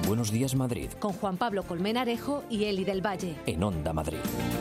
Buenos Días Madrid. Con Juan Pablo Colmenarejo y Eli del Valle. En Onda Madrid.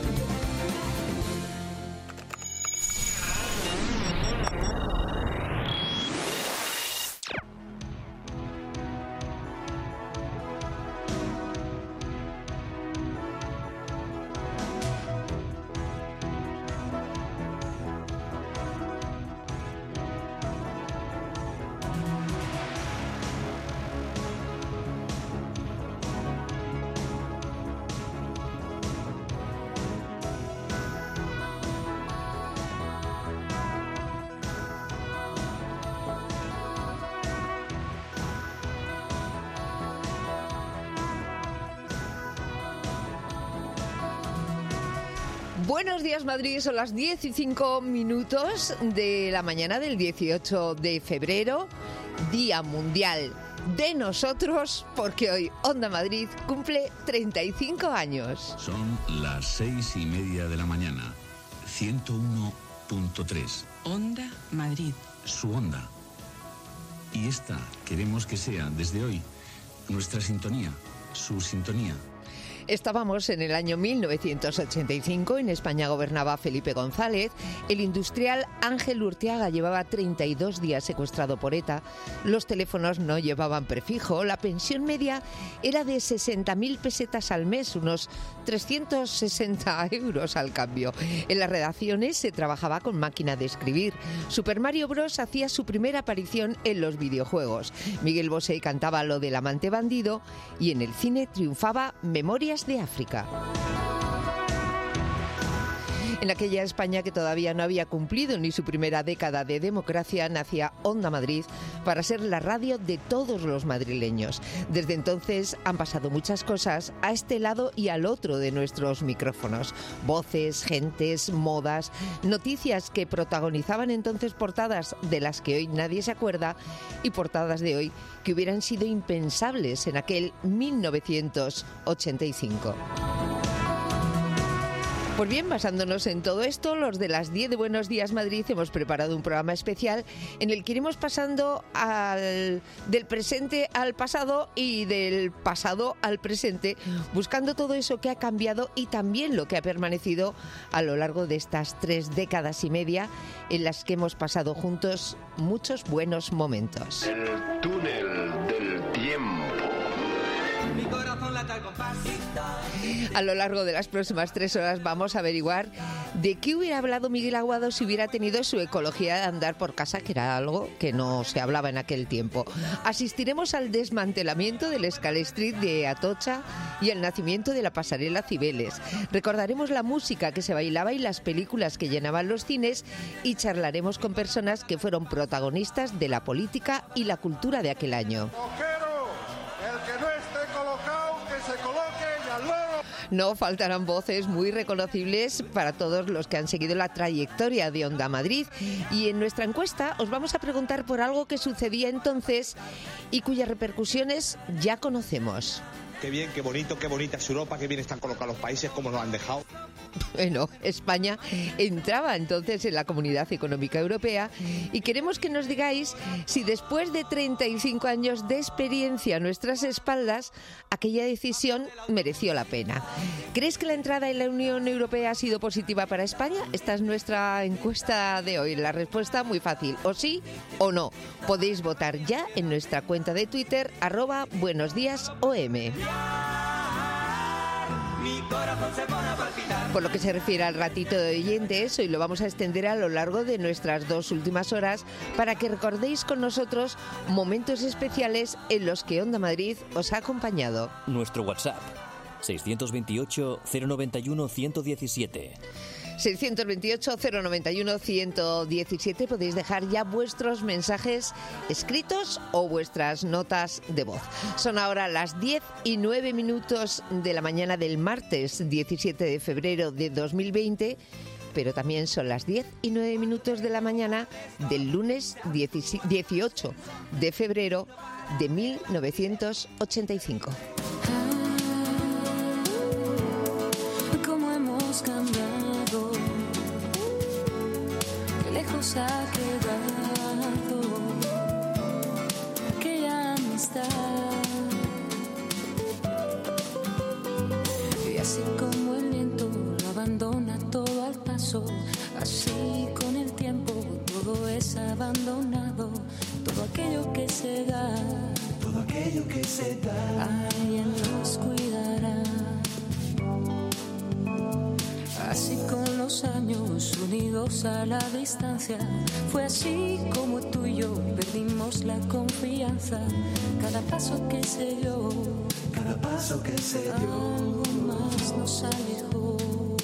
Buenos días Madrid, son las 10:05 de la mañana del 18 de febrero, Día Mundial de Nosotros, porque hoy Onda Madrid cumple 35 años. Son las 6:30 de la mañana, 101.3. Onda Madrid. Su onda. Y esta queremos que sea, desde hoy, nuestra sintonía, su sintonía. Estábamos en el año 1985, en España gobernaba Felipe González, el industrial Ángel Urteaga llevaba 32 días secuestrado por ETA, los teléfonos no llevaban prefijo, la pensión media era de 60.000 pesetas al mes, unos 360 euros al cambio. En las redacciones se trabajaba con máquina de escribir. Super Mario Bros. Hacía su primera aparición en los videojuegos. Miguel Bosé cantaba Lo del amante bandido y en el cine triunfaba Memorias de África. En aquella España que todavía no había cumplido ni su primera década de democracia, nacía Onda Madrid para ser la radio de todos los madrileños. Desde entonces han pasado muchas cosas a este lado y al otro de nuestros micrófonos. Voces, gentes, modas, noticias que protagonizaban entonces portadas de las que hoy nadie se acuerda y portadas de hoy que hubieran sido impensables en aquel 1985. Pues bien, basándonos en todo esto, los de las 10 de Buenos Días Madrid hemos preparado un programa especial en el que iremos pasando del presente al pasado y del pasado al presente, buscando todo eso que ha cambiado y también lo que ha permanecido a lo largo de estas 3 décadas y media en las que hemos pasado juntos muchos buenos momentos. El túnel del tiempo. Mi corazón late al compás. A lo largo de las próximas 3 horas vamos a averiguar de qué hubiera hablado Miguel Aguado si hubiera tenido su ecología de andar por casa, que era algo que no se hablaba en aquel tiempo. Asistiremos al desmantelamiento del Escala Street de Atocha y al nacimiento de la pasarela Cibeles. Recordaremos la música que se bailaba y las películas que llenaban los cines y charlaremos con personas que fueron protagonistas de la política y la cultura de aquel año. No faltarán voces muy reconocibles para todos los que han seguido la trayectoria de Onda Madrid. Y en nuestra encuesta os vamos a preguntar por algo que sucedía entonces y cuyas repercusiones ya conocemos. Qué bien, qué bonito, qué bonita es Europa, qué bien están colocados los países, cómo nos han dejado. Bueno, España entraba entonces en la Comunidad Económica Europea y queremos que nos digáis si después de 35 años de experiencia a nuestras espaldas, aquella decisión mereció la pena. ¿Crees que la entrada en la Unión Europea ha sido positiva para España? Esta es nuestra encuesta de hoy. La respuesta muy fácil, o sí o no. Podéis votar ya en nuestra cuenta de Twitter, @buenosdíasom. Por lo que se refiere al ratito de oyentes, hoy lo vamos a extender a lo largo de nuestras 2 últimas horas para que recordéis con nosotros momentos especiales en los que Onda Madrid os ha acompañado. Nuestro WhatsApp, 628-091-117. 628-091-117. Podéis dejar ya vuestros mensajes escritos o vuestras notas de voz. Son ahora las 10:09 de la mañana del martes 17 de febrero de 2020, pero también son las 10:09 de la mañana del lunes 18 de febrero de 1985. ¿Cómo hemos cambiado? Qué lejos ha quedado aquella amistad aquello que se da, todo aquello que se da, alguien nos cuidará. Así con los años unidos a la distancia, fue así como tú y yo perdimos la confianza. Cada paso que se dio, cada paso que se dio, algo más nos alejó.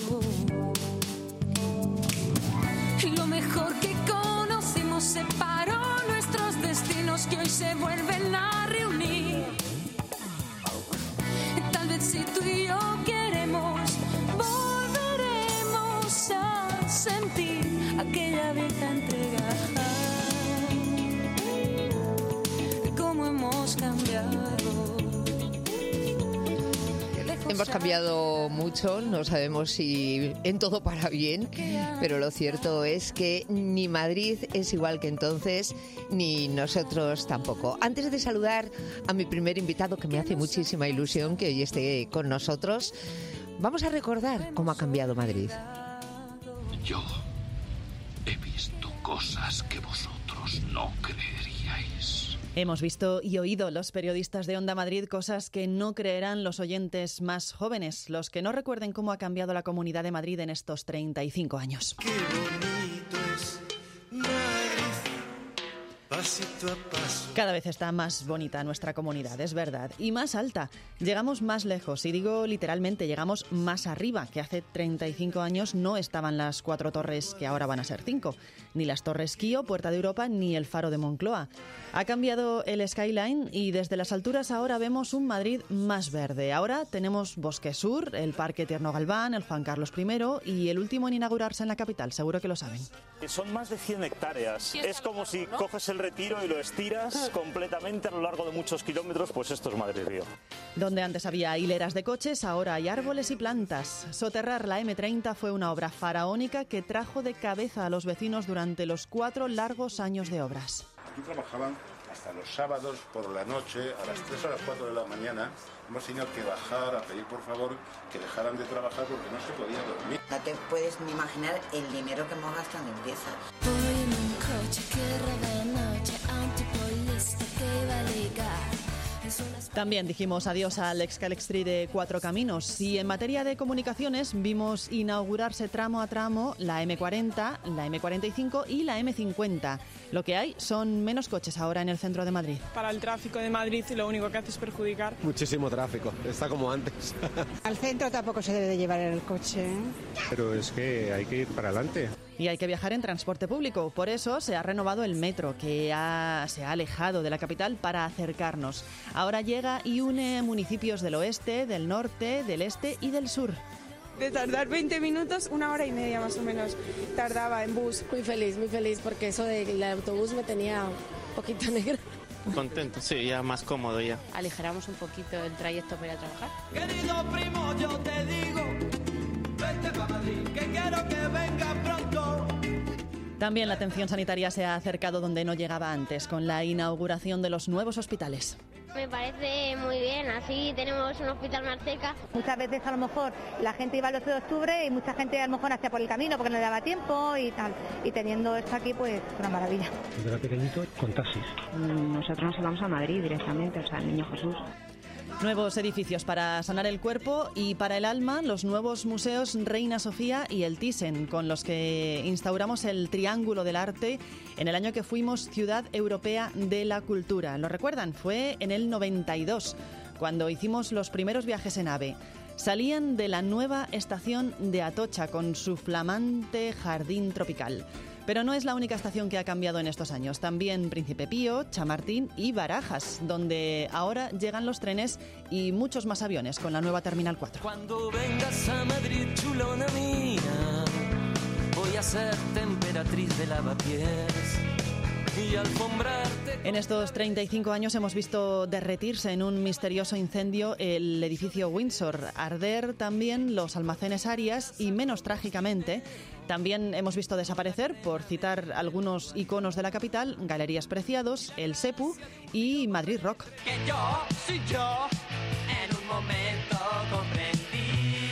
Lo mejor que conocimos separó nuestros destinos que hoy se vuelven a reunir. Tal vez si tú y yo queremos, volveremos a sentir aquella vieja entrega. Cómo hemos cambiado. Hemos cambiado mucho, no sabemos si en todo para bien, pero lo cierto es que ni Madrid es igual que entonces, ni nosotros tampoco. Antes de saludar a mi primer invitado, que me hace muchísima ilusión que hoy esté con nosotros, vamos a recordar cómo ha cambiado Madrid. Yo he visto cosas que vosotros no creeríais. Hemos visto y oído los periodistas de Onda Madrid cosas que no creerán los oyentes más jóvenes, los que no recuerden cómo ha cambiado la Comunidad de Madrid en estos 35 años. qué bonito es Madrid, pasito a paso. Cada vez está más bonita nuestra comunidad, es verdad, y más alta. Llegamos más lejos, y digo literalmente, llegamos más arriba, que hace 35 años no estaban las 4 torres que ahora van a ser 5, ni las Torres Kío, Puerta de Europa, ni el Faro de Moncloa. Ha cambiado el skyline y desde las alturas ahora vemos un Madrid más verde. Ahora tenemos Bosque Sur, el Parque Tierno Galván, el Juan Carlos I y el último en inaugurarse en la capital, seguro que lo saben. Son más de 100 hectáreas. Es como si coges el Retiro y lo estiras completamente a lo largo de muchos kilómetros, pues esto es Madrid Río. Donde antes había hileras de coches, ahora hay árboles y plantas. Soterrar la M30 fue una obra faraónica que trajo de cabeza a los vecinos durante los 4 largos años de obras. Aquí trabajaban hasta los sábados por la noche, a las 3 o a las 4 de la mañana. Hemos tenido que bajar a pedir por favor que dejaran de trabajar porque no se podía dormir. No te puedes ni imaginar el dinero que hemos gastado en piezas. Voy en un coche que roba de noche a un tipo listo que iba a ligar. También dijimos adiós al Excalextri de 4 caminos y en materia de comunicaciones vimos inaugurarse tramo a tramo la M40, la M45 y la M50. Lo que hay son menos coches ahora en el centro de Madrid. Para el tráfico de Madrid lo único que hace es perjudicar. Muchísimo tráfico, está como antes. Al centro tampoco se debe de llevar el coche, ¿eh? Pero es que hay que ir para adelante. Y hay que viajar en transporte público. Por eso se ha renovado el metro, que se ha alejado de la capital para acercarnos. Ahora llega y une municipios del oeste, del norte, del este y del sur. De tardar 20 minutos, 1 hora y media más o menos tardaba en bus. Muy feliz porque eso del autobús me tenía un poquito negro. Contento, sí, ya más cómodo ya. Aligeramos un poquito el trayecto para ir a trabajar. Querido primo, yo te digo, vete pa' Madrid, que quiero que venga pronto. También la atención sanitaria se ha acercado donde no llegaba antes, con la inauguración de los nuevos hospitales. Me parece muy bien, así tenemos un hospital más cerca. Muchas veces a lo mejor la gente iba el 12 de octubre y mucha gente a lo mejor hacía por el camino porque no le daba tiempo y tal. Y teniendo esto aquí, pues una maravilla. Desde era pequeñito, con taxis. Nosotros nos íbamos a Madrid directamente, o sea, el Niño Jesús. Nuevos edificios para sanar el cuerpo y para el alma, los nuevos museos Reina Sofía y el Thyssen, con los que instauramos el Triángulo del Arte en el año que fuimos Ciudad Europea de la Cultura. ¿Lo recuerdan? Fue en el 92, cuando hicimos los primeros viajes en AVE. Salían de la nueva estación de Atocha con su flamante jardín tropical. Pero no es la única estación que ha cambiado en estos años. También Príncipe Pío, Chamartín y Barajas, donde ahora llegan los trenes y muchos más aviones con la nueva Terminal 4. Cuando vengas a Madrid, chulona mía, voy a ser temperatriz de lavapiés y alfombrarte. En estos 35 años hemos visto derretirse en un misterioso incendio el edificio Windsor, arder también los almacenes Arias y, menos trágicamente, también hemos visto desaparecer, por citar algunos iconos de la capital, Galerías Preciados, el Sepu y Madrid Rock. Que yo, soy yo, en un momento comprendí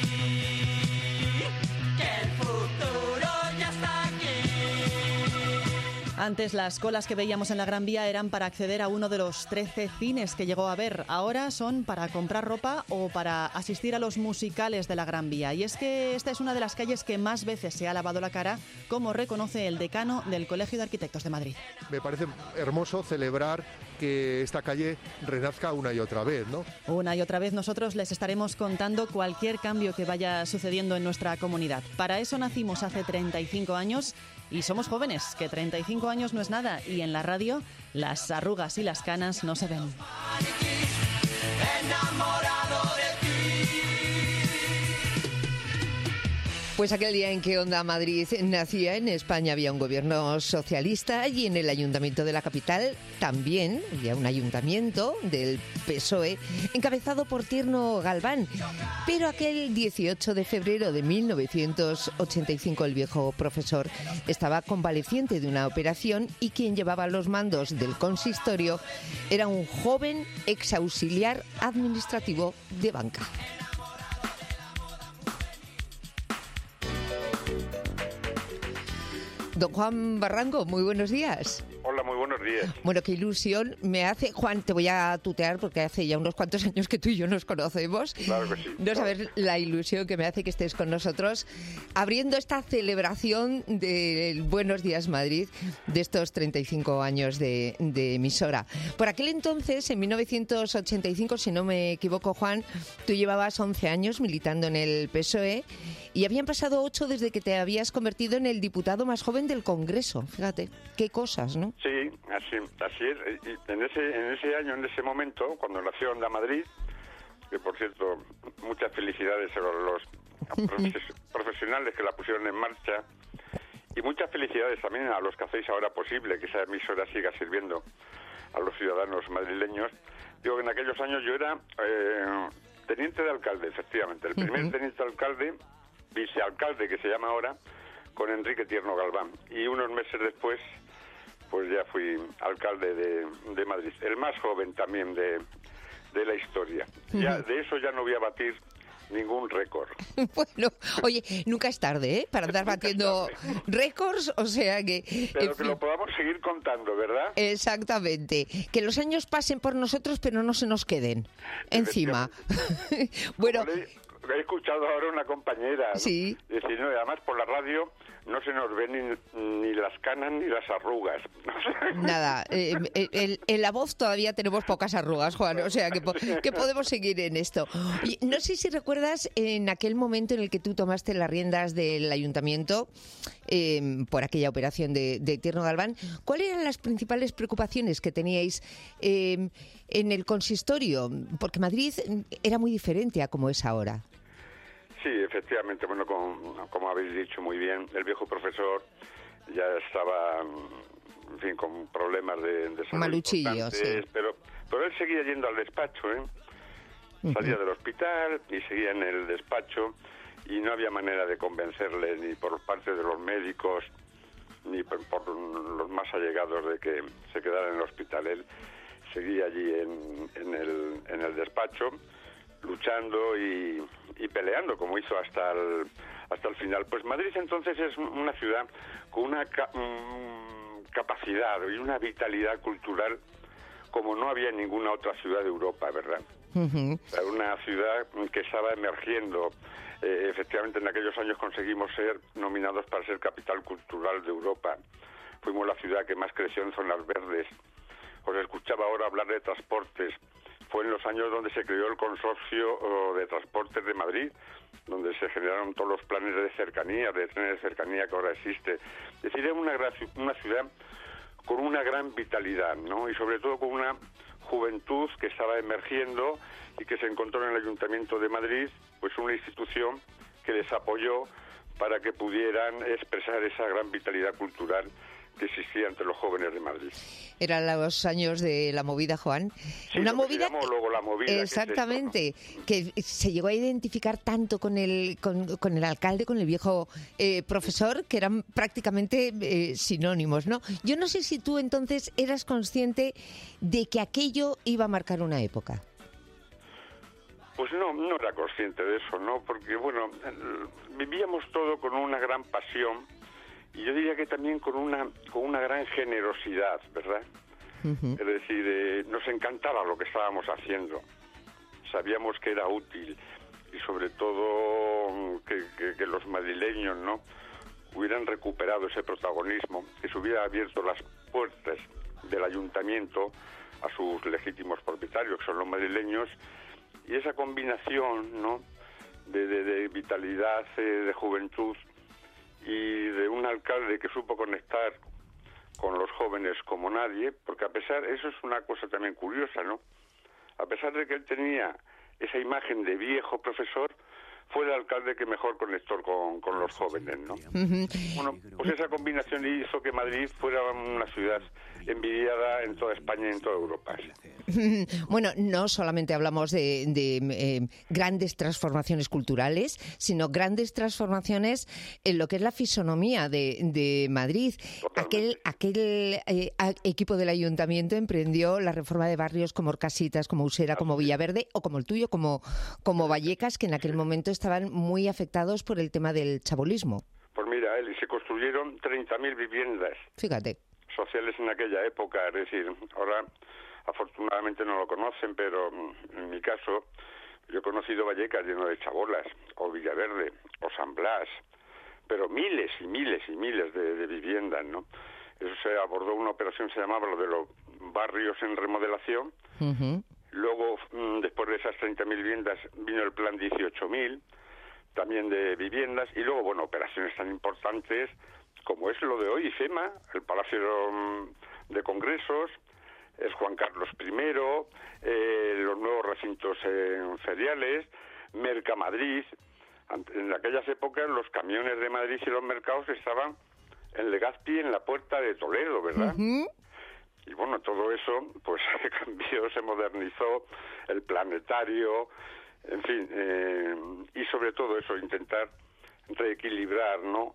que el futuro ya está aquí. Antes las colas que veíamos en la Gran Vía eran para acceder a uno de los 13 cines que llegó a ver. Ahora son para comprar ropa o para asistir a los musicales de la Gran Vía. Y es que esta es una de las calles que más veces se ha lavado la cara, como reconoce el decano del Colegio de Arquitectos de Madrid. Me parece hermoso celebrar que esta calle renazca una y otra vez, ¿no? Una y otra vez nosotros les estaremos contando cualquier cambio que vaya sucediendo en nuestra comunidad. Para eso nacimos hace 35 años y somos jóvenes, que 35 años no es nada, y en la radio las arrugas y las canas no se ven. Pues aquel día en que Onda Madrid nacía, en España había un gobierno socialista y en el ayuntamiento de la capital también había un ayuntamiento del PSOE encabezado por Tierno Galván. Pero aquel 18 de febrero de 1985 el viejo profesor estaba convaleciente de una operación y quien llevaba los mandos del consistorio era un joven exauxiliar administrativo de banca. Don Juan Barranco, muy buenos días. Hola, muy buenos días. Bueno, qué ilusión me hace, Juan, te voy a tutear porque hace ya unos cuantos años que tú y yo nos conocemos. Claro que sí. No sabes la ilusión que me hace que estés con nosotros abriendo esta celebración del Buenos Días Madrid de estos 35 años de emisora. Por aquel entonces, en 1985, si no me equivoco, Juan, tú llevabas 11 años militando en el PSOE y habían pasado 8 desde que te habías convertido en el diputado más joven del Congreso. Fíjate, qué cosas, ¿no? Sí, así es. Y en ese año, en ese momento, cuando nació Onda Madrid, que por cierto, muchas felicidades a los profesionales que la pusieron en marcha, y muchas felicidades también a los que hacéis ahora posible que esa emisora siga sirviendo a los ciudadanos madrileños. Digo que en aquellos años yo era teniente de alcalde, efectivamente, el primer teniente de alcalde, vicealcalde que se llama ahora, con Enrique Tierno Galván. Y unos meses después, pues ya fui alcalde de Madrid, el más joven también de la historia. Ya de eso ya no voy a batir ningún récord. Bueno, oye, nunca es tarde, ¿eh? Para andar batiendo récords, o sea que... Pero que lo podamos seguir contando, ¿verdad? Exactamente. Que los años pasen por nosotros, pero no se nos queden encima. Bueno... He escuchado ahora una compañera, ¿no? Sí. Decir, no, además por la radio no se nos ven ni las canas ni las arrugas. Nada, en la voz todavía tenemos pocas arrugas, Juan, o sea que podemos seguir en esto. Y no sé si recuerdas en aquel momento en el que tú tomaste las riendas del ayuntamiento por aquella operación de Tierno Galván, ¿cuáles eran las principales preocupaciones que teníais en el consistorio? Porque Madrid era muy diferente a como es ahora. Sí, efectivamente, bueno, como habéis dicho muy bien, el viejo profesor ya estaba, en fin, con problemas de salud maluchillo, sí. Pero él seguía yendo al despacho, ¿eh? Salía del hospital y seguía en el despacho y no había manera de convencerle ni por parte de los médicos ni por los más allegados de que se quedara en el hospital. Él seguía allí en el despacho, luchando y peleando, como hizo hasta el final. Pues Madrid entonces es una ciudad con una capacidad y una vitalidad cultural como no había en ninguna otra ciudad de Europa, ¿verdad? O sea, una ciudad que estaba emergiendo. Efectivamente, en aquellos años conseguimos ser nominados para ser capital cultural de Europa. Fuimos la ciudad que más creció en zonas verdes. Os escuchaba ahora hablar de transportes. Fue en los años donde se creó el consorcio de transportes de Madrid, donde se generaron todos los planes de cercanía, de trenes de cercanía que ahora existe. Es decir, es una ciudad con una gran vitalidad, ¿no? Y sobre todo con una juventud que estaba emergiendo y que se encontró en el Ayuntamiento de Madrid, pues una institución que les apoyó para que pudieran expresar esa gran vitalidad cultural que existía entre los jóvenes de Madrid. Eran los años de la movida, Juan. Sí, una movida. Luego la movida. Exactamente. Que se llegó a identificar tanto con el alcalde, con el viejo profesor, que eran prácticamente sinónimos, ¿no? Yo no sé si tú entonces eras consciente de que aquello iba a marcar una época. Pues no era consciente de eso, ¿no? Porque, bueno, vivíamos todo con una gran pasión y yo diría que también con una gran generosidad, ¿verdad? Es decir, nos encantaba lo que estábamos haciendo, sabíamos que era útil y sobre todo que los madrileños, ¿no?, hubieran recuperado ese protagonismo, que se hubiera abierto las puertas del ayuntamiento a sus legítimos propietarios, que son los madrileños, y esa combinación, ¿no?, de vitalidad, de juventud y de un alcalde que supo conectar con los jóvenes como nadie, porque a pesar, eso es una cosa también curiosa, ¿no?, a pesar de que él tenía esa imagen de viejo profesor, fue el alcalde que mejor conectó con los jóvenes, ¿no? Bueno, pues esa combinación hizo que Madrid fuera una ciudad envidiada en toda España y en toda Europa. Bueno, no solamente hablamos de grandes transformaciones culturales, sino grandes transformaciones en lo que es la fisonomía de Madrid. Aquel equipo del ayuntamiento emprendió la reforma de barrios como Orcasitas, como Usera, como Villaverde o como el tuyo, como Vallecas, que en aquel momento estaban muy afectados por el tema del chabolismo. Pues mira, se construyeron 30.000 viviendas. Fíjate. Sociales en aquella época, es decir, ahora afortunadamente no lo conocen, pero en mi caso yo he conocido Vallecas lleno de chabolas, o Villaverde, o San Blas, pero miles y miles y miles de viviendas, ¿no? Eso se abordó una operación, se llamaba lo de los barrios en remodelación. Luego, después de esas 30.000 viviendas, vino el plan 18.000, también de viviendas, y luego, bueno, operaciones tan importantes como es lo de hoy, IFEMA, el Palacio de Congresos, es Juan Carlos I, los nuevos recintos feriales, Mercamadrid. En aquellas épocas los camiones de Madrid y los mercados estaban en Legazpi, en la Puerta de Toledo, ¿verdad? Y bueno, todo eso pues cambió, se modernizó, el planetario, en fin, y sobre todo eso, intentar reequilibrar, ¿no?,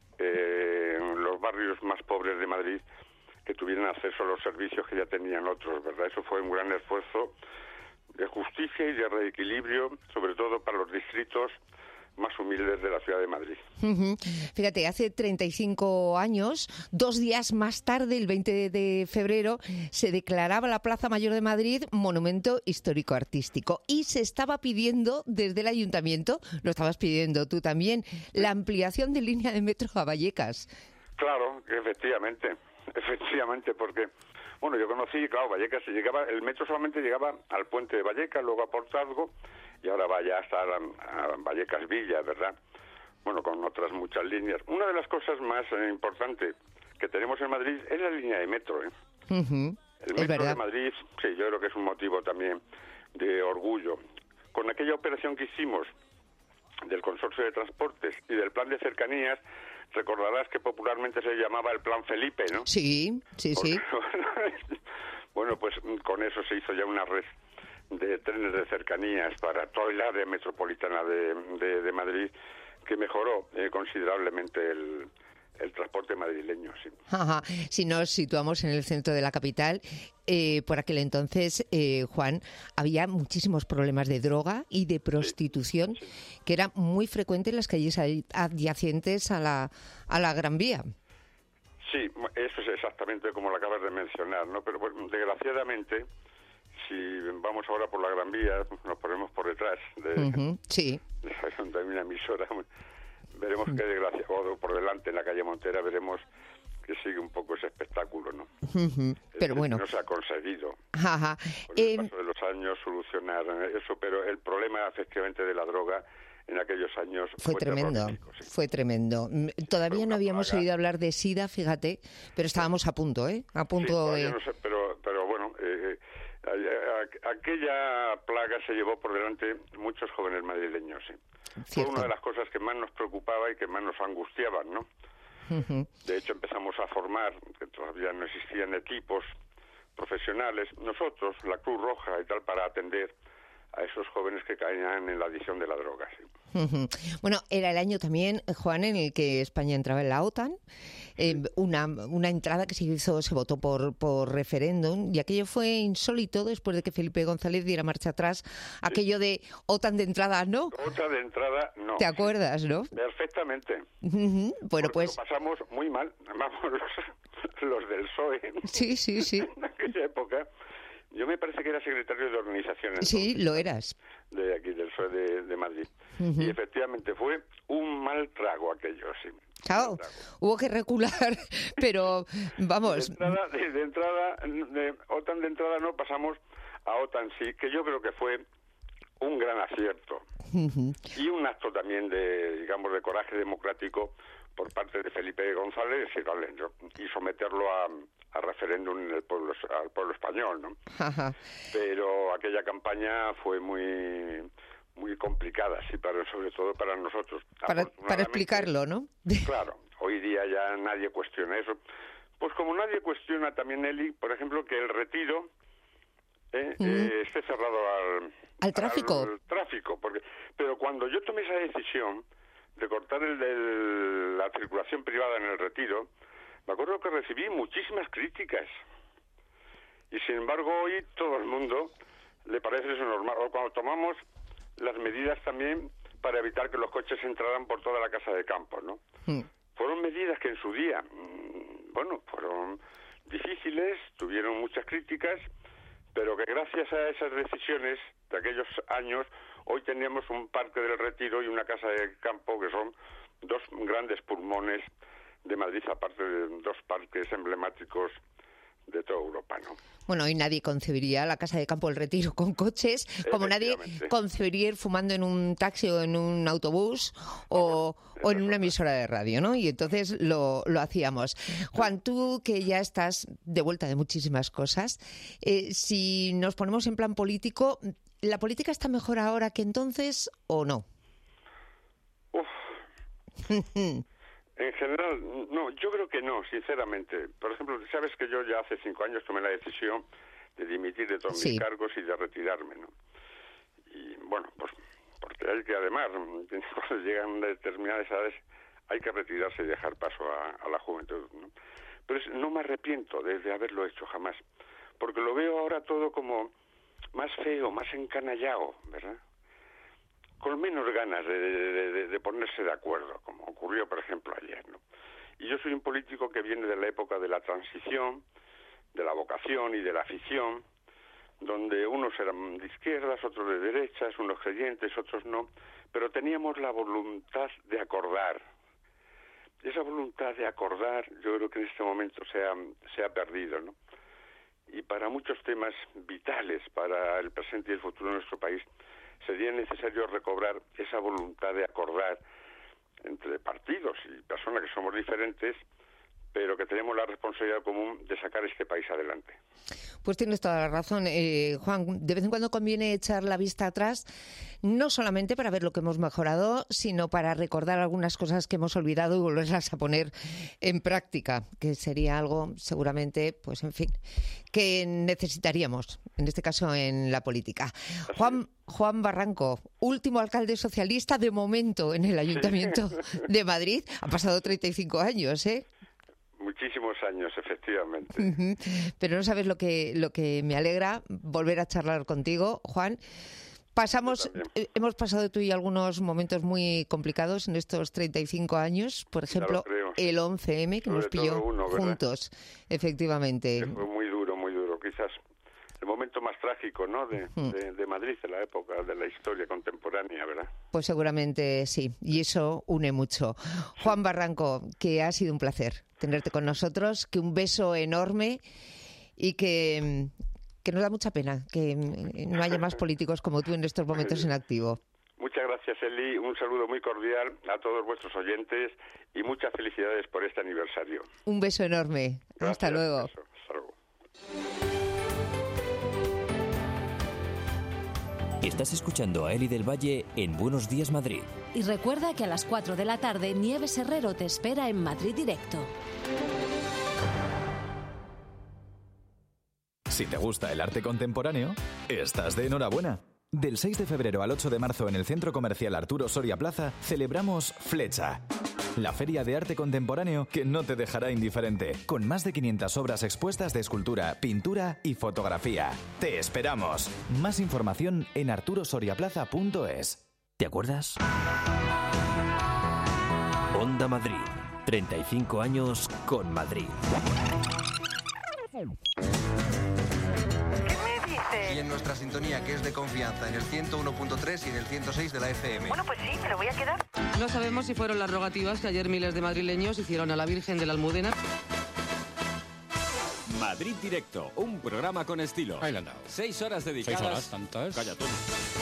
los barrios más pobres de Madrid, que tuvieran acceso a los servicios que ya tenían otros, ¿verdad? Eso fue un gran esfuerzo de justicia y de reequilibrio, sobre todo para los distritos más humildes de la ciudad de Madrid. Fíjate, hace 35 años, 2 días más tarde, el 20 de febrero, se declaraba la Plaza Mayor de Madrid Monumento Histórico-Artístico y se estaba pidiendo desde el ayuntamiento, lo estabas pidiendo tú también, la ampliación de línea de metro a Vallecas. Claro, efectivamente, porque, bueno, yo conocí, claro, Vallecas el metro solamente llegaba al puente de Vallecas, luego a Portazgo, y ahora va ya hasta a Vallecas Villa, ¿verdad? Bueno, con otras muchas líneas. Una de las cosas más importantes que tenemos en Madrid es la línea de metro, ¿eh? El metro de Madrid, sí, yo creo que es un motivo también de orgullo. Con aquella operación que hicimos del Consorcio de Transportes y del Plan de Cercanías, recordarás que popularmente se llamaba el Plan Felipe, ¿no? Sí. Bueno, pues con eso se hizo ya una red de trenes de cercanías para toda el área metropolitana de Madrid, que mejoró considerablemente el transporte madrileño, sí. Si nos situamos en el centro de la capital, por aquel entonces, Juan, había muchísimos problemas de droga y de prostitución, que era muy frecuente en las calles adyacentes a la Gran Vía. Sí, eso es exactamente como lo acabas de mencionar, ¿no? Pero bueno, desgraciadamente, si vamos ahora por la Gran Vía, nos ponemos por detrás de una emisora, veremos qué desgracia, o por delante en la calle Montera, veremos que sigue un poco ese espectáculo, ¿no? Pero bueno. No se ha conseguido con el paso de los años solucionar eso, pero el problema efectivamente de la droga en aquellos años fue tremendo, fue tremendo. Todavía no habíamos oído hablar de SIDA, fíjate, pero estábamos a punto, A punto de... No sé, pero bueno, aquella plaga se llevó por delante muchos jóvenes madrileños, Fue una de las cosas que más nos preocupaba y que más nos angustiaban, ¿no? De hecho, empezamos a formar, que todavía no existían equipos profesionales, nosotros, la Cruz Roja y tal, para atender a esos jóvenes que caían en la adicción de la droga. Sí. Bueno, era el año también, Juan, en el que España entraba en la OTAN. Una entrada que se votó por referéndum, y aquello fue insólito después de que Felipe González diera marcha atrás. Aquello de OTAN de entrada, ¿no? OTAN de entrada, no. ¿Te acuerdas, no? Perfectamente. Bueno, pues... Lo pasamos muy mal, vamos, los del PSOE. Sí. En aquella época, yo me parece que era secretario de organización. Entonces, sí, lo eras. De aquí, del PSOE de Madrid. Y efectivamente fue un mal trago aquello, sí. Claro, hubo que recular, pero vamos... De entrada, OTAN de entrada no, pasamos a OTAN sí, que yo creo que fue un gran acierto. Y un acto también de coraje democrático por parte de Felipe González y someterlo a referéndum al pueblo español, ¿no? Ajá. Pero aquella campaña fue muy complicada, sí, sobre todo para nosotros. Para explicarlo, ¿no? Claro, hoy día ya nadie cuestiona eso. Pues como nadie cuestiona también, Eli, por ejemplo, que el retiro esté cerrado al tráfico. Al tráfico, pero cuando yo tomé esa decisión de cortar la circulación privada en el retiro, me acuerdo que recibí muchísimas críticas. Y sin embargo hoy todo el mundo le parece eso normal. O cuando tomamos las medidas también para evitar que los coches entraran por toda la casa de campo, ¿no? Fueron medidas que en su día, fueron difíciles, tuvieron muchas críticas, pero que gracias a esas decisiones de aquellos años, hoy tenemos un parque del Retiro y una casa de campo que son dos grandes pulmones de Madrid, aparte de dos parques emblemáticos de toda Europa, ¿no? Bueno, hoy nadie concebiría la casa de campo del Retiro con coches, como nadie concebiría ir fumando en un taxi o en un autobús o en una emisora de radio, ¿no? Y entonces lo hacíamos. Juan, tú que ya estás de vuelta de muchísimas cosas, si nos ponemos en plan político, ¿la política está mejor ahora que entonces o no? En general, no, yo creo que no, sinceramente. Por ejemplo, sabes que yo ya hace 5 años tomé la decisión de dimitir de todos mis cargos y de retirarme, ¿no? Y bueno, pues porque hay que además, cuando llegan determinadas edades, hay que retirarse y dejar paso a la juventud, ¿no? Pero no me arrepiento de haberlo hecho jamás, porque lo veo ahora todo como más feo, más encanallado, ¿verdad? Con menos ganas de ponerse de acuerdo, como ocurrió, por ejemplo, ayer, ¿no? Y yo soy un político que viene de la época de la transición, de la vocación y de la afición, donde unos eran de izquierdas, otros de derechas, unos creyentes, otros no, pero teníamos la voluntad de acordar. Esa voluntad de acordar, yo creo que en este momento se ha perdido, ¿no? Y para muchos temas vitales para el presente y el futuro de nuestro país, sería necesario recobrar esa voluntad de acordar entre partidos y personas que somos diferentes, pero que tenemos la responsabilidad común de sacar este país adelante. Pues tienes toda la razón, Juan. De vez en cuando conviene echar la vista atrás, no solamente para ver lo que hemos mejorado, sino para recordar algunas cosas que hemos olvidado y volverlas a poner en práctica, que sería algo seguramente, pues en fin, que necesitaríamos, en este caso en la política. Juan Barranco, último alcalde socialista de momento en el Ayuntamiento de Madrid. Han pasado 35 años, ¿eh? Muchísimos años, efectivamente. Pero no sabes lo que me alegra volver a charlar contigo, Juan. Hemos pasado tú y yo algunos momentos muy complicados en estos 35 años. Por ejemplo, el 11M, que nos pilló juntos, efectivamente. Fue muy duro, quizás el momento más trágico, ¿no?, de Madrid, de la época, de la historia contemporánea, ¿verdad? Pues seguramente sí, y eso une mucho. Juan Barranco, que ha sido un placer tenerte con nosotros, que un beso enorme y que nos da mucha pena que no haya más políticos como tú en estos momentos en activo. Muchas gracias, Eli. Un saludo muy cordial a todos vuestros oyentes y muchas felicidades por este aniversario. Un beso enorme. Gracias, hasta luego. Hasta luego. Estás escuchando a Eli del Valle en Buenos Días Madrid. Y recuerda que a las 4 de la tarde Nieves Herrero te espera en Madrid Directo. Si te gusta el arte contemporáneo, estás de enhorabuena. Del 6 de febrero al 8 de marzo en el Centro Comercial Arturo Soria Plaza celebramos Flecha, la feria de arte contemporáneo que no te dejará indiferente, con más de 500 obras expuestas de escultura, pintura y fotografía. ¡Te esperamos! Más información en arturosoriaplaza.es. ¿Te acuerdas? Onda Madrid. 35 años con Madrid. Y en nuestra sintonía, que es de confianza, en el 101.3 y en el 106 de la FM. Bueno, pues sí, me lo voy a quedar. No sabemos si fueron las rogativas que ayer miles de madrileños hicieron a la Virgen de la Almudena. Madrid Directo, un programa con estilo. Ahí le han dado. 6 horas dedicadas. 6 horas, tantas. Calla tú.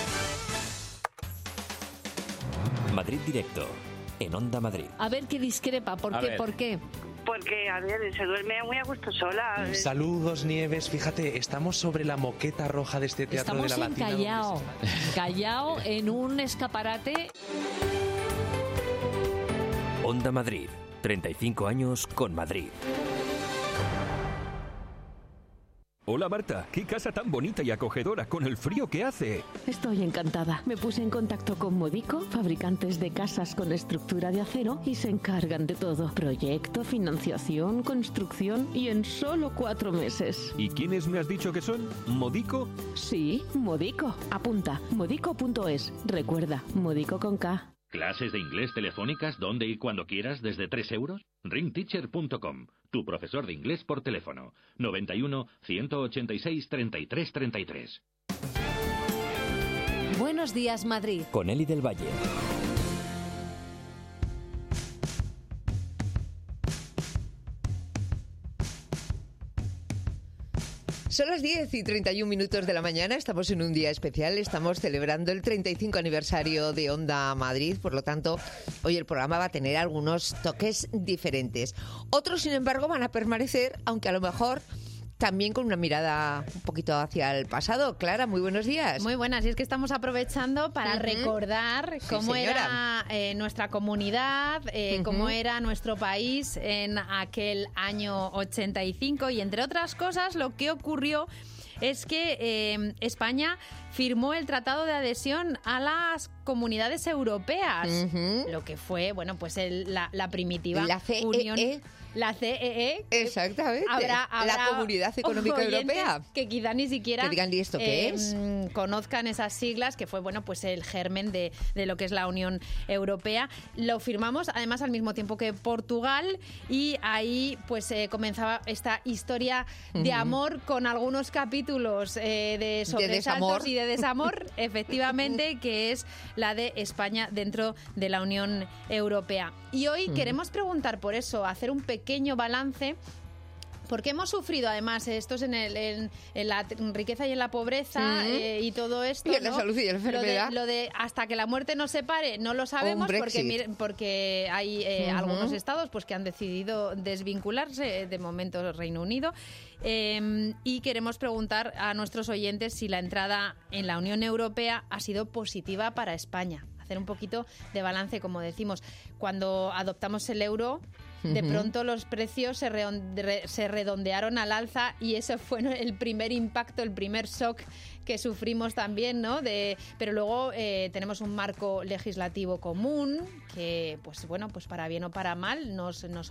Madrid Directo, en Onda Madrid. A ver qué discrepa, ¿por qué? ¿Por qué? Porque, a ver, se duerme muy a gusto sola. Saludos, Nieves. Fíjate, estamos sobre la moqueta roja de este teatro de la Latina. Estamos en Callao. Callao, en un escaparate. Onda Madrid. 35 años con Madrid. Hola Marta, qué casa tan bonita y acogedora con el frío que hace. Estoy encantada. Me puse en contacto con Modico, fabricantes de casas con estructura de acero, y se encargan de todo. Proyecto, financiación, construcción, y en solo 4 meses. ¿Y quiénes me has dicho que son? ¿Modico? Sí, Modico. Apunta, modico.es. Recuerda, Modico con K. ¿Clases de inglés telefónicas donde y cuando quieras desde 3 euros? Ringteacher.com, tu profesor de inglés por teléfono. 91 186 33 33. Buenos días, Madrid. Con Eli del Valle. Son las 10 y 31 minutos de la mañana, estamos en un día especial, estamos celebrando el 35 aniversario de Onda Madrid, por lo tanto, hoy el programa va a tener algunos toques diferentes. Otros, sin embargo, van a permanecer, aunque a lo mejor también con una mirada un poquito hacia el pasado. Clara, muy buenos días. Muy buenas, y es que estamos aprovechando para recordar cómo era nuestra comunidad, cómo era nuestro país en aquel año 85, y entre otras cosas lo que ocurrió es que España firmó el Tratado de Adhesión a las Comunidades Europeas, lo que fue, bueno, pues la primitiva Unión... La CEE. Exactamente. Habrá la Comunidad Económica Europea. Que quizá ni siquiera que digan, ¿y esto qué es? Conozcan esas siglas, que fue, bueno, pues el germen de lo que es la Unión Europea. Lo firmamos, además, al mismo tiempo que Portugal, y ahí pues comenzaba esta historia de amor con algunos capítulos de sobresaltos y de desamor, efectivamente, que es la de España dentro de la Unión Europea. Y hoy queremos preguntar por eso, hacer un pequeño balance, porque hemos sufrido además estos en la riqueza y en la pobreza y todo esto, y en la salud y en la enfermedad. Lo de hasta que la muerte nos separe no lo sabemos, porque hay algunos estados pues que han decidido desvincularse, de momento Reino Unido, y queremos preguntar a nuestros oyentes si la entrada en la Unión Europea ha sido positiva para España. Hacer un poquito de balance, como decimos. Cuando adoptamos el euro, de pronto los precios se redondearon al alza, y eso fue el primer impacto, el primer shock que sufrimos también, ¿no? Pero luego tenemos un marco legislativo común que, pues bueno, pues para bien o para mal, es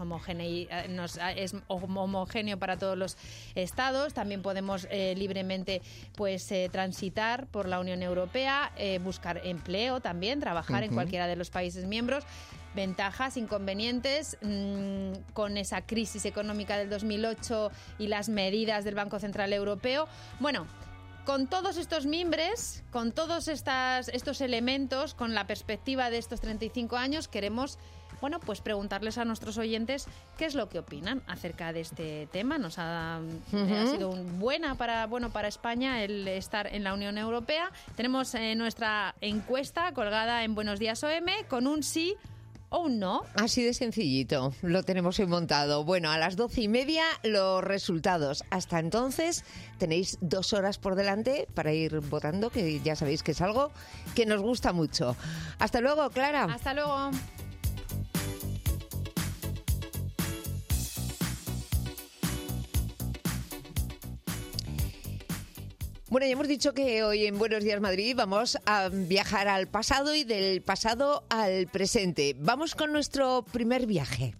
homogéneo para todos los estados. También podemos libremente pues transitar por la Unión Europea, buscar empleo también, trabajar en cualquiera de los países miembros. Ventajas, inconvenientes, con esa crisis económica del 2008 y las medidas del Banco Central Europeo. Bueno, con todos estos mimbres, con todos estos elementos, con la perspectiva de estos 35 años, queremos, bueno, pues preguntarles a nuestros oyentes qué es lo que opinan acerca de este tema. Ha sido buena para España el estar en la Unión Europea. Tenemos nuestra encuesta colgada en Buenos Días OM con un sí o un no. Así de sencillito, lo tenemos hoy montado. Bueno, a las 12:30 los resultados. Hasta entonces tenéis 2 horas por delante para ir votando, que ya sabéis que es algo que nos gusta mucho. Hasta luego, Clara. Hasta luego. Bueno, ya hemos dicho que hoy en Buenos Días Madrid vamos a viajar al pasado y del pasado al presente. Vamos con nuestro primer viaje.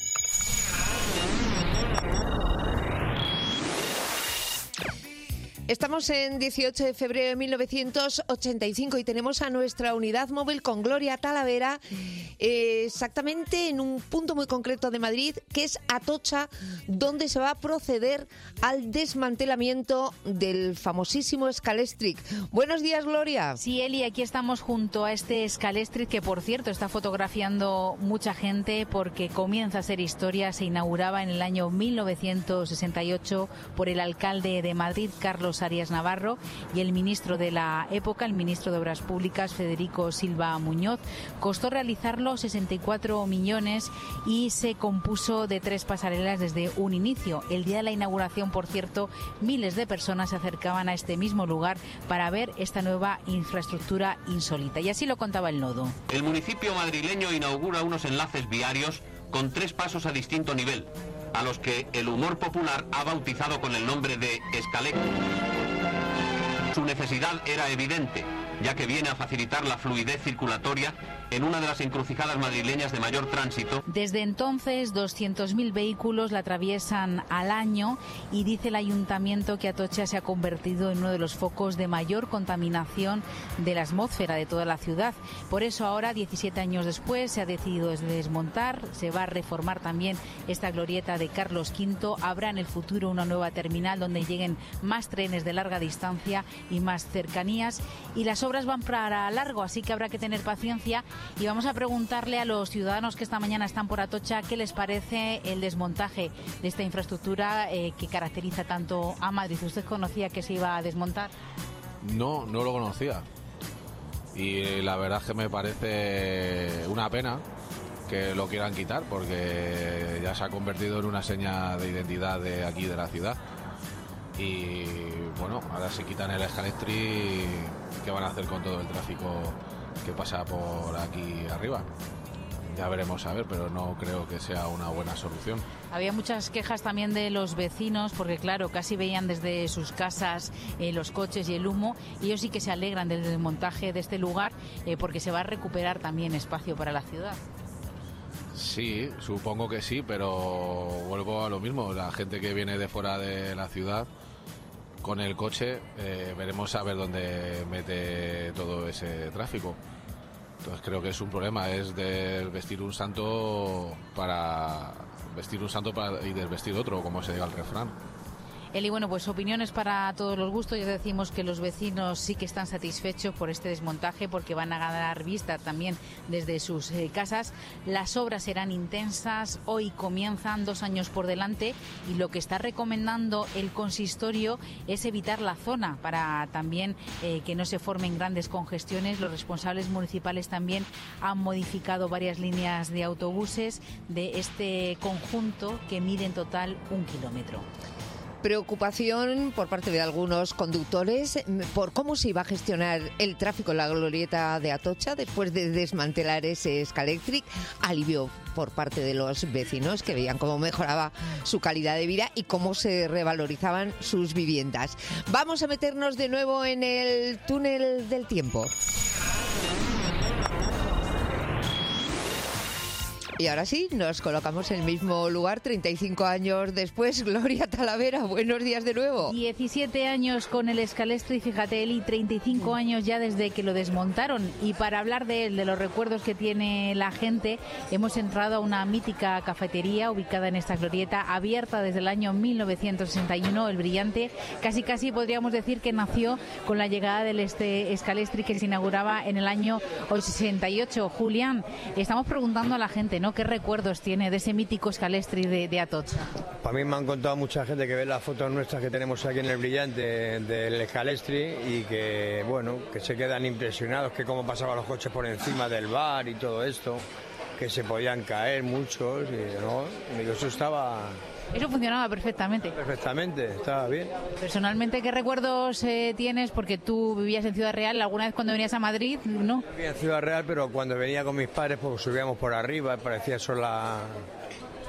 Estamos en 18 de febrero de 1985 y tenemos a nuestra unidad móvil con Gloria Talavera exactamente en un punto muy concreto de Madrid, que es Atocha, donde se va a proceder al desmantelamiento del famosísimo Scalextric. Buenos días, Gloria. Sí, Eli, aquí estamos junto a este Scalextric, que por cierto está fotografiando mucha gente porque comienza a ser historia. Se inauguraba en el año 1968 por el alcalde de Madrid, Carlos Arias Navarro, y el ministro de la época, el ministro de Obras Públicas, Federico Silva Muñoz. Costó realizarlo 64 millones y se compuso de 3 pasarelas desde un inicio. El día de la inauguración, por cierto, miles de personas se acercaban a este mismo lugar para ver esta nueva infraestructura insólita. Y así lo contaba el nodo. El municipio madrileño inaugura unos enlaces viarios con 3 pasos a distinto nivel, a los que el humor popular ha bautizado con el nombre de Scalextric. Su necesidad era evidente, ya que viene a facilitar la fluidez circulatoria en una de las encrucijadas madrileñas de mayor tránsito. Desde entonces, 200.000 vehículos la atraviesan al año y dice el ayuntamiento que Atocha se ha convertido en uno de los focos de mayor contaminación de la atmósfera de toda la ciudad. Por eso ahora, 17 años después, se ha decidido desmontar, se va a reformar también esta glorieta de Carlos V. Habrá en el futuro una nueva terminal donde lleguen más trenes de larga distancia y más cercanías, y las obras van para largo, así que habrá que tener paciencia. Y vamos a preguntarle a los ciudadanos que esta mañana están por Atocha qué les parece el desmontaje de esta infraestructura que caracteriza tanto a Madrid. ¿Usted conocía que se iba a desmontar? No, no lo conocía. Y la verdad es que me parece una pena que lo quieran quitar, porque ya se ha convertido en una seña de identidad de aquí, de la ciudad. Y bueno, ahora si quitan el Scalextric, ¿qué van a hacer con todo el tráfico que pasa por aquí arriba? Ya veremos a ver, pero no creo que sea una buena solución. Había muchas quejas también de los vecinos, porque claro, casi veían desde sus casas los coches y el humo, y ellos sí que se alegran del desmontaje de este lugar, porque se va a recuperar también espacio para la ciudad. Sí, supongo que sí, pero vuelvo a lo mismo. La gente que viene de fuera de la ciudad con el coche, veremos a ver dónde mete todo ese tráfico. Entonces creo que es un problema, es de vestir un santo para y desvestir otro, como se diga el refrán. Eli, bueno, pues opiniones para todos los gustos. Ya decimos que los vecinos sí que están satisfechos por este desmontaje, porque van a ganar vista también desde sus casas. Las obras serán intensas, hoy comienzan, 2 años por delante, y lo que está recomendando el consistorio es evitar la zona para también que no se formen grandes congestiones. Los responsables municipales también han modificado varias líneas de autobuses de este conjunto, que mide en total 1 kilómetro. Preocupación por parte de algunos conductores por cómo se iba a gestionar el tráfico en la glorieta de Atocha después de desmantelar ese Scalextric. Alivio por parte de los vecinos, que veían cómo mejoraba su calidad de vida y cómo se revalorizaban sus viviendas. Vamos a meternos de nuevo en el túnel del tiempo. Y ahora sí, nos colocamos en el mismo lugar 35 años después. Gloria Talavera, buenos días de nuevo. 17 años con el Scalextric, fíjate, Eli, 35 años ya desde que lo desmontaron. Y para hablar de él, de los recuerdos que tiene la gente, hemos entrado a una mítica cafetería ubicada en esta glorieta, abierta desde el año 1961, El Brillante. Casi podríamos decir que nació con la llegada del Scalextric, que se inauguraba en el año 68. Julián, estamos preguntando a la gente, ¿no?, ¿qué recuerdos tiene de ese mítico Scalextric de Atocha? Para mí me han contado mucha gente que ve las fotos nuestras que tenemos aquí en El Brillante del Scalextric y que, bueno, que se quedan impresionados, que cómo pasaban los coches por encima del bar y todo esto, que se podían caer muchos, y no, eso estaba... Eso funcionaba perfectamente. Perfectamente, estaba bien. Personalmente, ¿qué recuerdos tienes? Porque tú vivías en Ciudad Real, ¿alguna vez cuando venías a Madrid? No. Vivía en Ciudad Real, pero cuando venía con mis padres, pues subíamos por arriba, parecía eso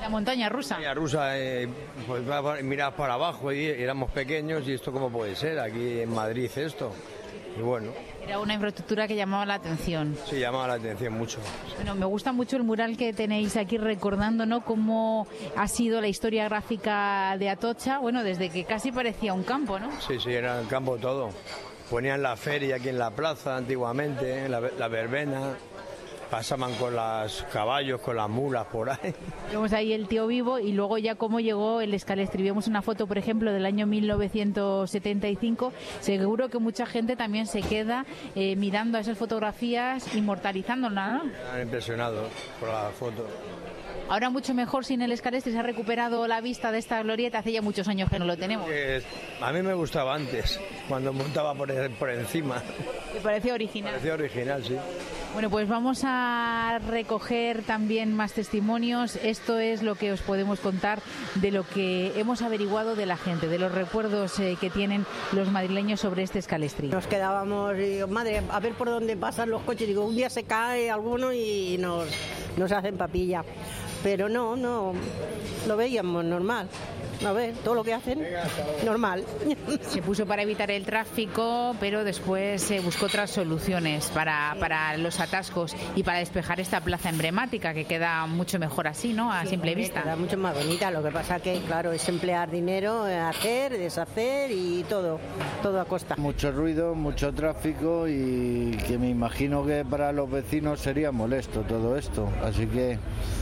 La montaña rusa. La montaña rusa, pues miras para abajo y éramos pequeños y esto cómo puede ser aquí en Madrid esto. Y bueno. Era una infraestructura que llamaba la atención. Sí, llamaba la atención mucho. Bueno, me gusta mucho el mural que tenéis aquí recordando, ¿no?, cómo ha sido la historia gráfica de Atocha, bueno, desde que casi parecía un campo, ¿no? Sí, era un campo todo. Ponían la feria aquí en la plaza antiguamente, la verbena. Pasaban con los caballos, con las mulas por ahí. Vemos ahí el tío vivo y luego ya cómo llegó el Scalestri. Vemos una foto, por ejemplo, del año 1975. Seguro que mucha gente también se queda mirando a esas fotografías, inmortalizándolas, ¿no? Están impresionados por la foto. Ahora mucho mejor sin el Scalestri, se ha recuperado la vista de esta glorieta. Hace ya muchos años que no lo tenemos. A mí me gustaba antes, cuando montaba por encima. ¿Te parecía original? Me parecía original, sí. Bueno, pues vamos a recoger también más testimonios. Esto es lo que os podemos contar de lo que hemos averiguado de la gente, de los recuerdos que tienen los madrileños sobre este Scalestri. Nos quedábamos, y digo, madre, a ver por dónde pasan los coches. Digo, un día se cae alguno y nos hacen papilla. Pero no, lo veíamos normal. A ver, todo lo que hacen, normal. Se puso para evitar el tráfico, pero después se buscó otras soluciones para los atascos y para despejar esta plaza emblemática, que queda mucho mejor así, ¿no?, a simple vista. Queda mucho más bonita, lo que pasa que, claro, es emplear dinero, hacer, deshacer y todo a costa. Mucho ruido, mucho tráfico y que me imagino que para los vecinos sería molesto todo esto, así que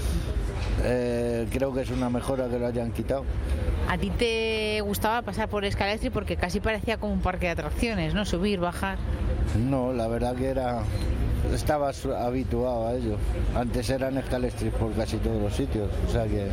creo que es una mejora que lo hayan quitado. ¿A ti te gustaba pasar por Scalestri porque casi parecía como un parque de atracciones, ¿no? Subir, bajar. No, la verdad que estaba habituado a ello. Antes eran Scalestri por casi todos los sitios, o sea que...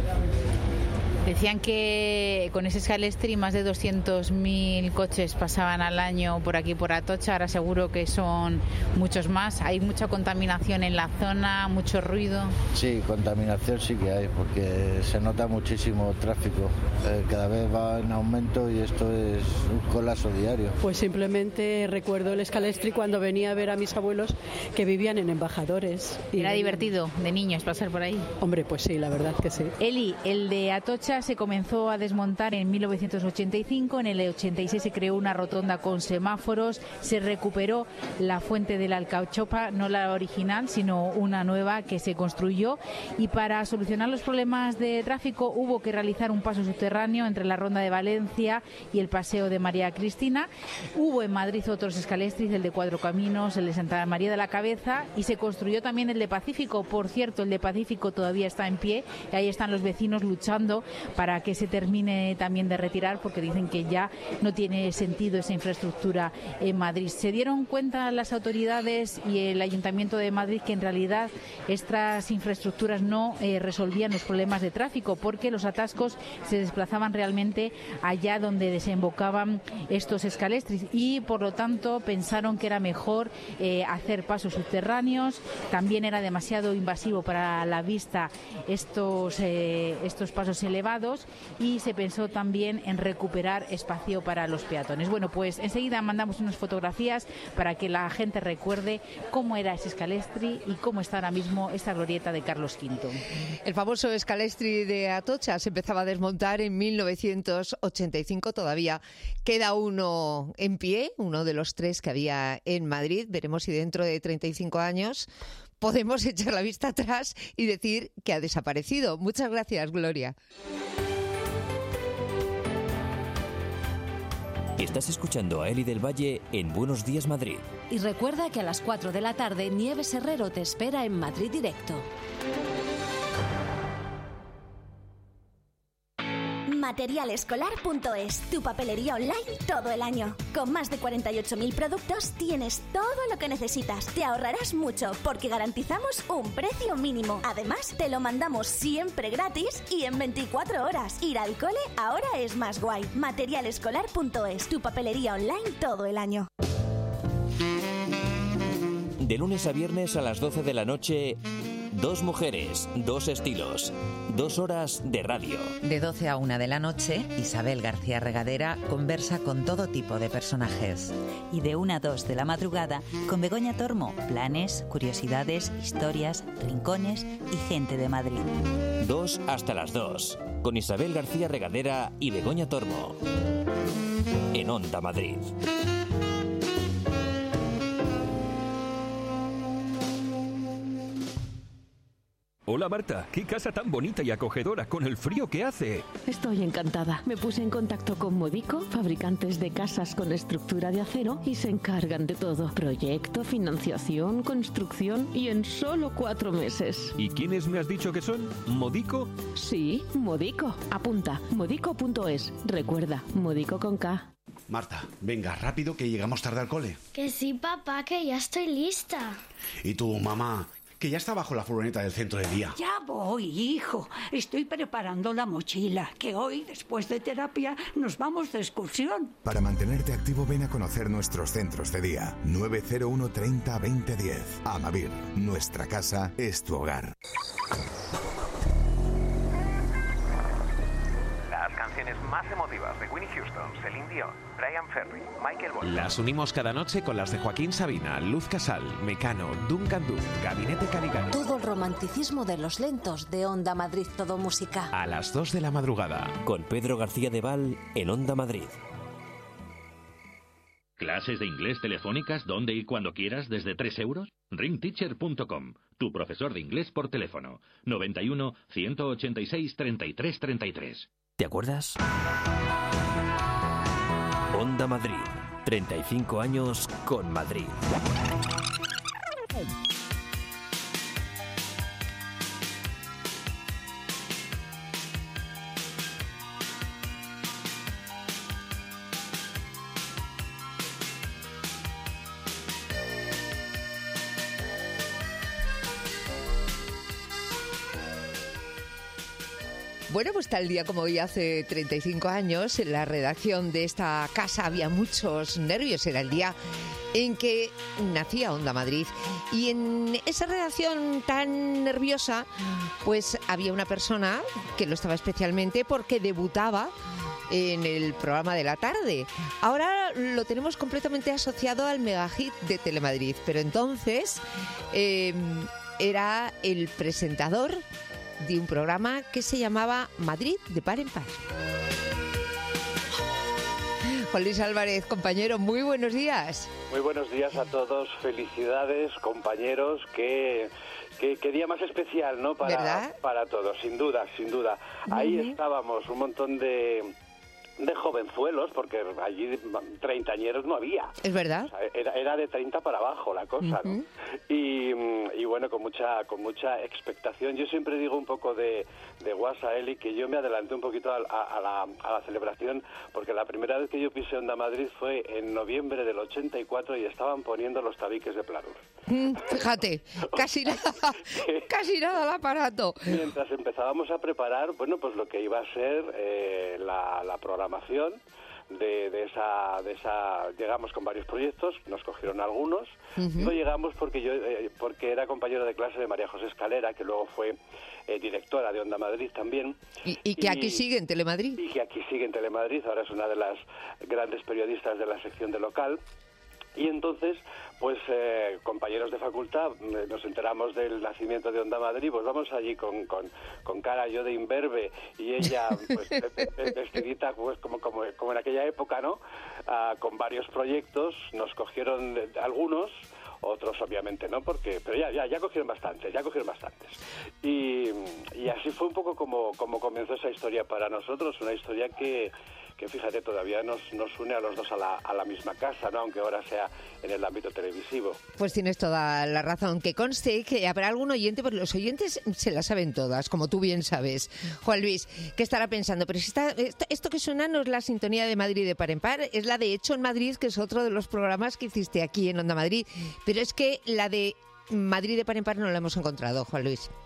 Decían que con ese Scalestri más de 200.000 coches pasaban al año por aquí, por Atocha. Ahora seguro que son muchos más. Hay mucha contaminación en la zona, mucho ruido. Sí, contaminación sí que hay, porque se nota muchísimo tráfico. Cada vez va en aumento y esto es un colapso diario. Pues simplemente recuerdo el Scalestri cuando venía a ver a mis abuelos que vivían en Embajadores. ¿Era divertido de niños pasar por ahí? Hombre, pues sí, la verdad que sí. Eli, el de Atocha se comenzó a desmontar en 1985, en el 86 se creó una rotonda con semáforos, se recuperó la fuente de la Alcachopa, no la original, sino una nueva que se construyó, y para solucionar los problemas de tráfico hubo que realizar un paso subterráneo entre la Ronda de Valencia y el Paseo de María Cristina. Hubo en Madrid otros Scalestris, el de Cuatro Caminos, el de Santa María de la Cabeza, y se construyó también el de Pacífico. Por cierto, el de Pacífico todavía está en pie y ahí están los vecinos luchando para que se termine también de retirar, porque dicen que ya no tiene sentido esa infraestructura en Madrid. Se dieron cuenta las autoridades y el Ayuntamiento de Madrid que en realidad estas infraestructuras no resolvían los problemas de tráfico, porque los atascos se desplazaban realmente allá donde desembocaban estos Scalestris, y por lo tanto pensaron que era mejor hacer pasos subterráneos. También era demasiado invasivo para la vista estos pasos elevados, y se pensó también en recuperar espacio para los peatones. Bueno, pues enseguida mandamos unas fotografías para que la gente recuerde cómo era ese Scalestri y cómo está ahora mismo esta glorieta de Carlos V. El famoso Scalestri de Atocha se empezaba a desmontar en 1985, todavía queda uno en pie, uno de los 3 que había en Madrid. Veremos si dentro de 35 años podemos echar la vista atrás y decir que ha desaparecido. Muchas gracias, Gloria. Estás escuchando a Eli del Valle en Buenos Días Madrid. Y recuerda que a las 4 de la tarde Nieves Herrero te espera en Madrid Directo. Materialescolar.es, tu papelería online todo el año. Con más de 48.000 productos tienes todo lo que necesitas. Te ahorrarás mucho porque garantizamos un precio mínimo. Además, te lo mandamos siempre gratis y en 24 horas. Ir al cole ahora es más guay. Materialescolar.es, tu papelería online todo el año. De lunes a viernes a las 12 de la noche, Dos mujeres, dos estilos, 2 horas de radio. De 12 a 1 de la noche, Isabel García Regadera conversa con todo tipo de personajes. Y de 1 a 2 de la madrugada, con Begoña Tormo, planes, curiosidades, historias, rincones y gente de Madrid. 2 hasta las 2, con Isabel García Regadera y Begoña Tormo. En Onda Madrid. Hola Marta, qué casa tan bonita y acogedora con el frío que hace. Estoy encantada. Me puse en contacto con Modico, fabricantes de casas con estructura de acero, y se encargan de todo. Proyecto, financiación, construcción y en solo 4 meses. ¿Y quiénes me has dicho que son? ¿Modico? Sí, Modico. Apunta, modico.es. Recuerda, Modico con K. Marta, venga, rápido que llegamos tarde al cole. Que sí, papá, que ya estoy lista. ¿Y tú, mamá? Que ya está bajo la furgoneta del centro de día. Ya voy, hijo. Estoy preparando la mochila, que hoy, después de terapia, nos vamos de excursión. Para mantenerte activo, ven a conocer nuestros centros de día. 901 30 20 10. Amavir, nuestra casa es tu hogar. Las canciones más emotivas de Whitney Houston, Celine Dion, Brian Ferry, Michael Bolton. Las unimos cada noche con las de Joaquín Sabina, Luz Casal, Mecano, Duncan Du, Gabinete Caligari. Todo el romanticismo de los lentos de Onda Madrid Todo Música. A las 2 de la madrugada. Con Pedro García de Val en Onda Madrid. ¿Clases de inglés telefónicas donde y cuando quieras desde 3 euros? Ringteacher.com, tu profesor de inglés por teléfono. 91 186 33 33. ¿Te acuerdas? Onda Madrid. 35 años con Madrid. Bueno, pues tal día como hoy, hace 35 años, en la redacción de esta casa había muchos nervios. Era el día en que nacía Onda Madrid. Y en esa redacción tan nerviosa, pues había una persona que lo estaba especialmente porque debutaba en el programa de la tarde. Ahora lo tenemos completamente asociado al megahit de Telemadrid, pero entonces era el presentador de un programa que se llamaba Madrid de par en par. Juan Luis Álvarez, compañero, muy buenos días. Muy buenos días a todos, felicidades, compañeros, qué día más especial, ¿no? Para todos, sin duda, sin duda. Ahí estábamos, un montón de jovenzuelos, porque allí treintañeros no había. Es verdad. O sea, era de 30 para abajo la cosa, ¿no? Y bueno, con mucha expectación. Yo siempre digo un poco de guasa, Eli, que yo me adelanté un poquito a la celebración, porque la primera vez que yo pisé Onda Madrid fue en noviembre del 84 y estaban poniendo los tabiques de Planur. Fíjate, casi nada al aparato. Mientras empezábamos a preparar, bueno, pues lo que iba a ser la programación de esa llegamos con varios proyectos, nos cogieron algunos. No llegamos porque era compañero de clase de María José Escalera, que luego fue directora de Onda Madrid también. Y que aquí sigue en Telemadrid. Y que aquí sigue en Telemadrid, ahora es una de las grandes periodistas de la sección de local. Y entonces, pues compañeros de facultad, nos enteramos del nacimiento de Onda Madrid, pues vamos allí con cara yo de imberbe y ella pues vestidita pues como en aquella época, ¿no? Con varios proyectos, nos cogieron algunos, otros obviamente no, pero ya cogieron bastantes. Y así fue un poco como comenzó esa historia para nosotros, una historia que fíjate, todavía nos une a los dos a la misma casa, ¿no? Aunque ahora sea en el ámbito televisivo. Pues tienes toda la razón. Que conste que habrá algún oyente, porque los oyentes se la saben todas, como tú bien sabes. Juan Luis, ¿qué estará pensando? Pero si esto que suena no es la sintonía de Madrid de par en par, es la de Hecho en Madrid, que es otro de los programas que hiciste aquí en Onda Madrid. Pero es que la de Madrid de par en par no la hemos encontrado, Juan Luis. Yo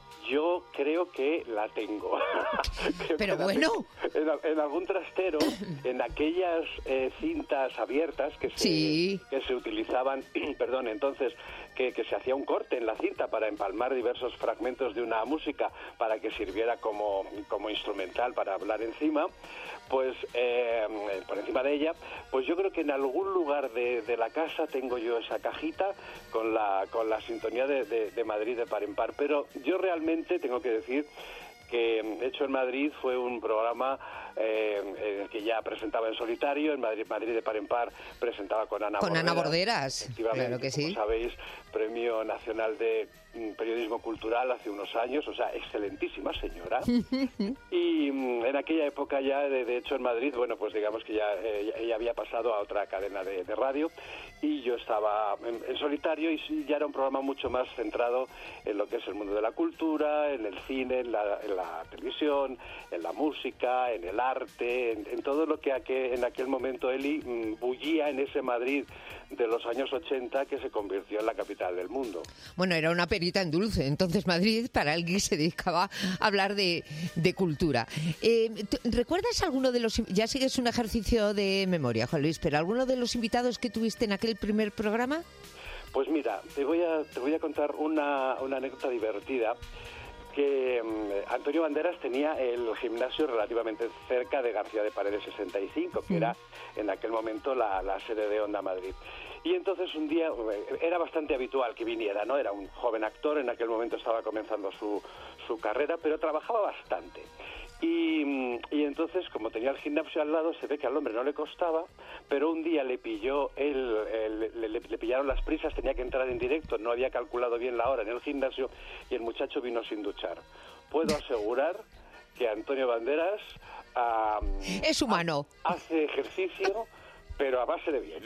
yo creo que la tengo. Pero bueno. En algún trastero, en aquellas cintas abiertas que se utilizaban, perdón, entonces, que se hacía un corte en la cinta para empalmar diversos fragmentos de una música para que sirviera como instrumental para hablar encima, pues por encima de ella, pues yo creo que en algún lugar de la casa tengo yo esa cajita con la sintonía de Madrid de par en par. Pero yo realmente tengo que decir que Hecho en Madrid fue un programa en el que ya presentaba en solitario. En Madrid de par en par presentaba con Ana Borderas. Claro que sí. Como sabéis, Premio Nacional de Periodismo Cultural hace unos años, o sea, excelentísima señora. Y en aquella época ya, de Hecho en Madrid, bueno, pues digamos que ya ella había pasado a otra cadena de radio y yo estaba en solitario, y ya era un programa mucho más centrado en lo que es el mundo de la cultura, en el cine, en la televisión, en la música, en el arte, en todo lo que en aquel momento Eli bullía en ese Madrid de los años 80 que se convirtió en la capital del mundo. Bueno, era una perita en dulce. Entonces Madrid para alguien se dedicaba a hablar de cultura. ¿Recuerdas alguno de los... Ya sigues un ejercicio de memoria, Juan Luis, pero alguno de los invitados que tuviste en aquel primer programa? Pues mira, te voy a contar una anécdota divertida. Que Antonio Banderas tenía el gimnasio relativamente cerca de García de Paredes 65, que era en aquel momento la sede de Onda Madrid. Y entonces un día era bastante habitual que viniera, ¿no? Era un joven actor, en aquel momento estaba comenzando su carrera, pero trabajaba bastante. Y entonces, como tenía el gimnasio al lado, se ve que al hombre no le costaba, pero un día le pillaron las prisas, tenía que entrar en directo, no había calculado bien la hora en el gimnasio y el muchacho vino sin duchar. Puedo asegurar que Antonio Banderas es humano. Hace ejercicio, pero a base de bien.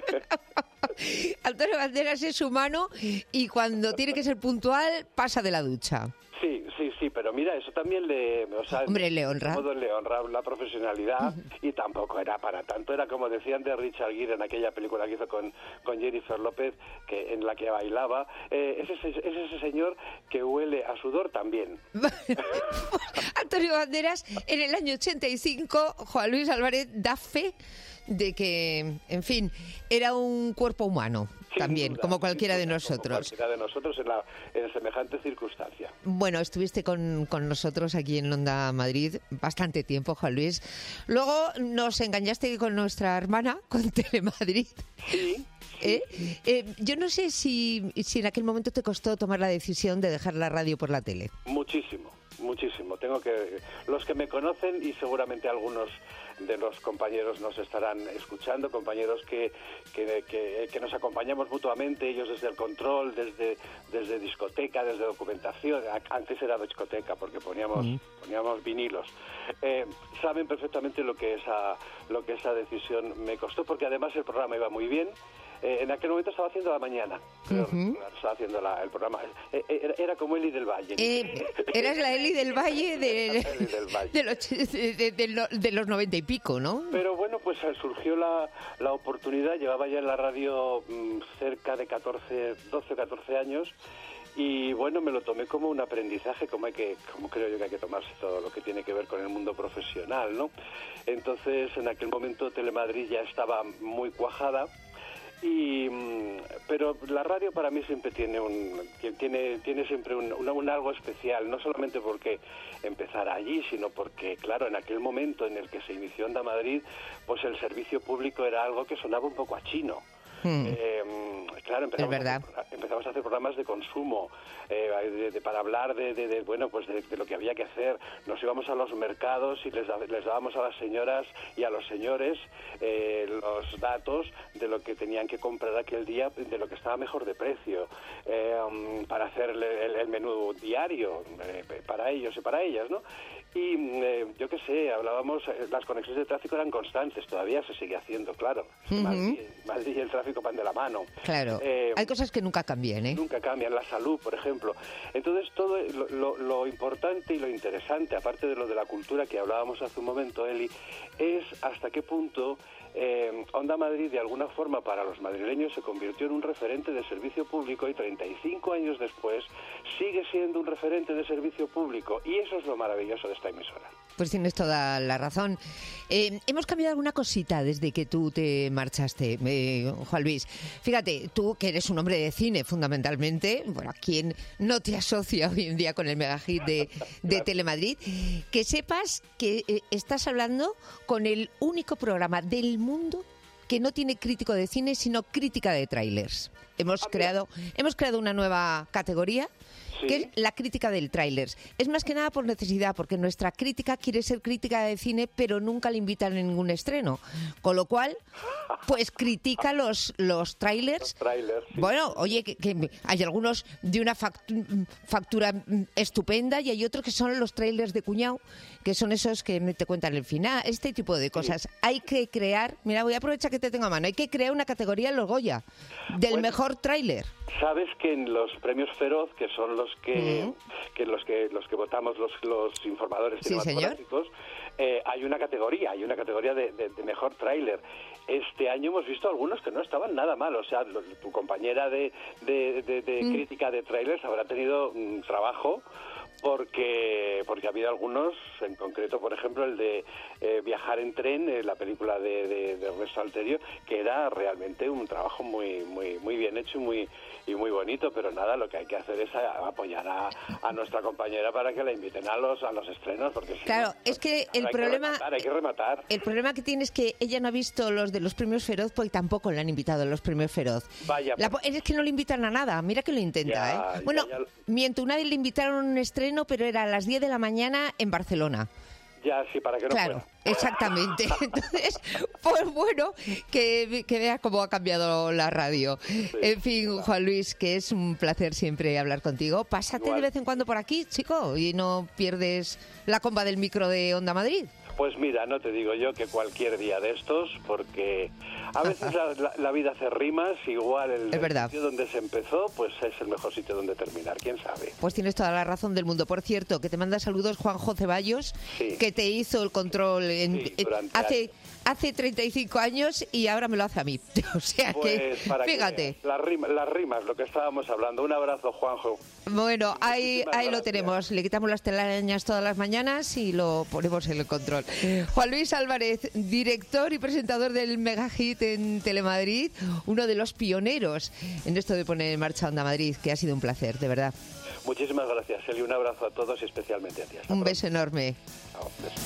Antonio Banderas es humano y cuando tiene que ser puntual pasa de la ducha. Sí, pero mira, eso también le honra. Le honra la profesionalidad y tampoco era para tanto. Era como decían de Richard Gere en aquella película que hizo con Jennifer López, en la que bailaba. Es ese señor que huele a sudor también. Antonio Banderas, en el año 85, Juan Luis Álvarez da fe de que, en fin, era un cuerpo humano. También, como cualquiera de nosotros. Como cualquiera de nosotros en semejante circunstancia. Bueno, estuviste con nosotros aquí en Onda Madrid bastante tiempo, Juan Luis. Luego nos engañaste con nuestra hermana, con Telemadrid. Sí. Yo no sé si en aquel momento te costó tomar la decisión de dejar la radio por la tele. Muchísimo. Los que me conocen, y seguramente algunos de los compañeros nos estarán escuchando, compañeros que nos acompañamos mutuamente, ellos desde el control, desde discoteca, desde documentación. Antes era discoteca porque poníamos vinilos. Saben perfectamente lo que esa decisión me costó, porque además el programa iba muy bien. En aquel momento estaba haciendo la mañana, estaba haciendo el programa. Era como Eli del Valle. Eras la Eli del Valle de los 90 y pico, ¿no? Pero bueno, pues surgió la oportunidad. Llevaba ya en la radio cerca de 12 o 14 años. Y bueno, me lo tomé como un aprendizaje, como creo yo que hay que tomarse todo lo que tiene que ver con el mundo profesional, ¿no? Entonces, en aquel momento Telemadrid ya estaba muy cuajada. Pero la radio para mí siempre tiene siempre un algo especial, no solamente porque empezara allí, sino porque, claro, en aquel momento en el que se inició Onda Madrid, pues el servicio público era algo que sonaba un poco a chino. Claro, empezamos a hacer programas de consumo, para hablar de lo que había que hacer. Nos íbamos a los mercados y les dábamos a las señoras y a los señores los datos de lo que tenían que comprar aquel día, de lo que estaba mejor de precio, para hacer el menú diario para ellos y para ellas, ¿no? Y yo qué sé, hablábamos, las conexiones de tráfico eran constantes, todavía se sigue haciendo, claro. Madrid y el tráfico van de la mano. Claro, hay cosas que nunca cambian. también, ¿eh? Nunca cambian. La salud, por ejemplo. Entonces, todo lo importante y lo interesante, aparte de lo de la cultura que hablábamos hace un momento, Eli, es hasta qué punto Onda Madrid, de alguna forma, para los madrileños se convirtió en un referente de servicio público y 35 años después sigue siendo un referente de servicio público. Y eso es lo maravilloso de esta emisora. Pues tienes toda la razón. Hemos cambiado alguna cosita desde que tú te marchaste, Juan Luis. Fíjate, tú que eres un hombre de cine fundamentalmente, bueno, ¿a quién no te asocia hoy en día con el megahit de Telemadrid? Que sepas que estás hablando con el único programa del mundo que no tiene crítico de cine, sino crítica de tráilers. Hemos creado una nueva categoría, ¿sí?, que es la crítica del tráiler. Es más que nada por necesidad, porque nuestra crítica quiere ser crítica de cine, pero nunca le invitan a ningún estreno. Con lo cual, pues critica los tráilers. Sí. Bueno, oye, que hay algunos de una factura estupenda y hay otros que son los tráilers de cuñado, que son esos que te cuentan el final, este tipo de cosas. Sí. Hay que crear, mira, voy a aprovechar que te tengo a mano, hay que crear una categoría en los Goya del mejor tráiler. Sabes que en los premios Feroz, que son los que votamos los informadores cinematográficos, hay una categoría de mejor tráiler. Este año hemos visto algunos que no estaban nada mal, o sea, tu compañera de crítica de trailers habrá tenido trabajo, porque ha habido algunos, en concreto, por ejemplo, el de Viajar en tren, la película de Ernesto Alterio, que era realmente un trabajo muy bien hecho y muy bonito, pero nada, lo que hay que hacer es apoyar a nuestra compañera para que la inviten a los estrenos, porque claro, es que el problema hay que rematar. El problema que tiene es que ella no ha visto los de los premios Feroz, porque tampoco le han invitado a los premios Feroz. Vaya, es que no le invitan a nada, mira que lo intenta, Bueno, miento, una vez le invitaron a un estreno, pero era a las 10 de la mañana en Barcelona. Ya, sí, para que no Claro, fuera. Exactamente. Entonces, pues bueno, que veas cómo ha cambiado la radio. Sí, en fin, claro. Juan Luis, que es un placer siempre hablar contigo. Pásate igual de vez en cuando por aquí, chico, y no pierdes la comba del micro de Onda Madrid. Pues mira, no te digo yo que cualquier día de estos, porque a veces la vida hace rimas, igual el sitio donde se empezó, pues es el mejor sitio donde terminar, quién sabe. Pues tienes toda la razón del mundo. Por cierto, que te manda saludos Juanjo Ceballos, que te hizo el control hace 35 años y ahora me lo hace a mí. O sea pues, que, fíjate. Las rimas, lo que estábamos hablando. Un abrazo, Juanjo. Bueno, ahí lo tenemos. Le quitamos las telarañas todas las mañanas y lo ponemos en el control. Juan Luis Álvarez, director y presentador del megahit en Telemadrid, uno de los pioneros en esto de poner en marcha Onda Madrid, que ha sido un placer, de verdad. Muchísimas gracias, Eli. Un abrazo a todos y especialmente a ti. Un beso enorme. Chao, beso.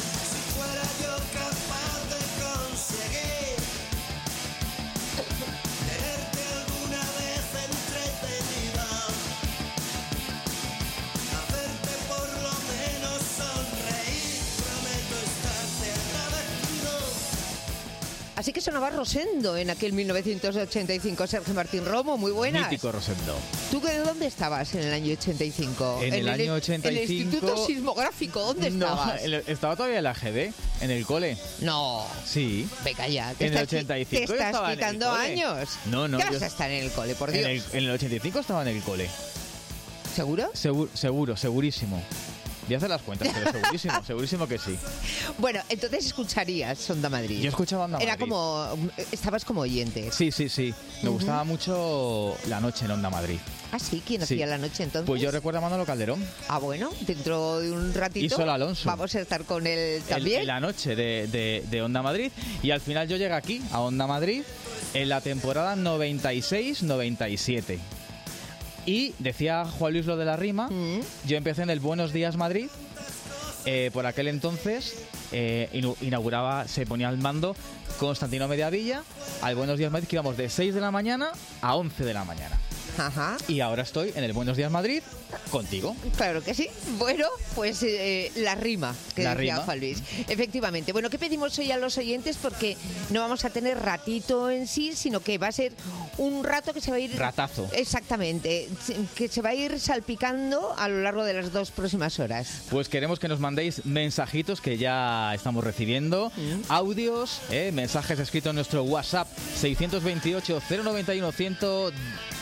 Así que sonaba Rosendo en aquel 1985. Sergio Martín Romo, muy buenas. Mítico Rosendo. ¿Tú de dónde estabas en el año 85? En el año 85... En el Instituto Sismográfico, ¿dónde estabas? No, estaba todavía en la GB, en el cole. No. Sí. Venga ya. En el 85 ¿Te estás quitando años? No. ¿Qué vas a estar en el cole, por Dios? En el 85 estaba en el cole. ¿Seguro? Seguro, segurísimo. Voy a hacer las cuentas, pero segurísimo que sí. Bueno, entonces escucharías Onda Madrid. Yo escuchaba Onda Madrid. Era como... Estabas como oyente. Sí. Me gustaba mucho La Noche en Onda Madrid. ¿Ah, sí? ¿Quién hacía La Noche entonces? Pues yo recuerdo a Manolo Calderón. Ah, bueno, dentro de un ratito... Y Sol Alonso. Vamos a estar con él también. En La Noche de Onda Madrid. Y al final yo llegué aquí, a Onda Madrid, en la temporada 96-97. Y decía Juan Luis lo de la rima, yo empecé en el Buenos Días Madrid, por aquel entonces se ponía al mando Constantino Mediavilla, al Buenos Días Madrid, que íbamos de 6 de la mañana a 11 de la mañana. Ajá. Y ahora estoy en el Buenos Días Madrid contigo. Claro que sí. Bueno, pues la rima que decía Juan Luis. Efectivamente. Bueno, ¿qué pedimos hoy a los oyentes? Porque no vamos a tener ratito en sí, sino que va a ser un rato que se va a ir... Ratazo. Exactamente. Que se va a ir salpicando a lo largo de las 2 próximas horas. Pues queremos que nos mandéis mensajitos que ya estamos recibiendo. Audios, mensajes escritos en nuestro WhatsApp 628 091 100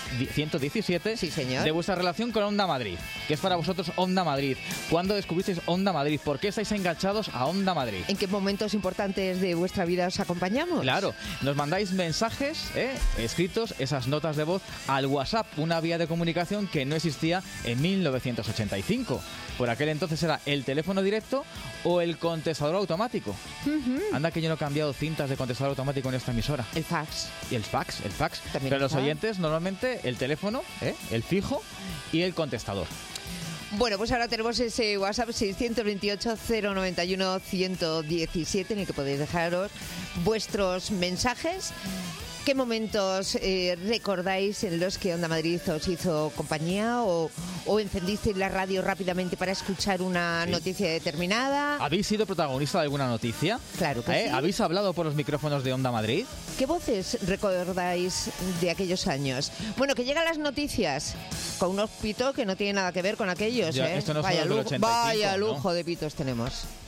117 sí, señor, de vuestra relación con Onda Madrid. ¿Qué es para vosotros Onda Madrid? ¿Cuándo descubristeis Onda Madrid? ¿Por qué estáis enganchados a Onda Madrid? ¿En qué momentos importantes de vuestra vida os acompañamos? Claro, nos mandáis mensajes escritos, esas notas de voz, al WhatsApp, una vía de comunicación que no existía en 1985. Por aquel entonces era el teléfono directo o el contestador automático. Anda que yo no he cambiado cintas de contestador automático en esta emisora. El fax. Y el fax. También. Pero los oyentes normalmente el teléfono, el fijo y el contestador. Bueno, pues ahora tenemos ese WhatsApp 628-091-117 en el que podéis dejaros vuestros mensajes. ¿Qué momentos recordáis en los que Onda Madrid os hizo compañía o encendisteis la radio rápidamente para escuchar una noticia determinada? ¿Habéis sido protagonista de alguna noticia? Claro que sí. ¿Habéis hablado por los micrófonos de Onda Madrid? ¿Qué voces recordáis de aquellos años? Bueno, que llegan las noticias con unos pitos que no tienen nada que ver con aquellos, ya, esto no vaya lujo, 85, vaya lujo, ¿no? de pitos tenemos.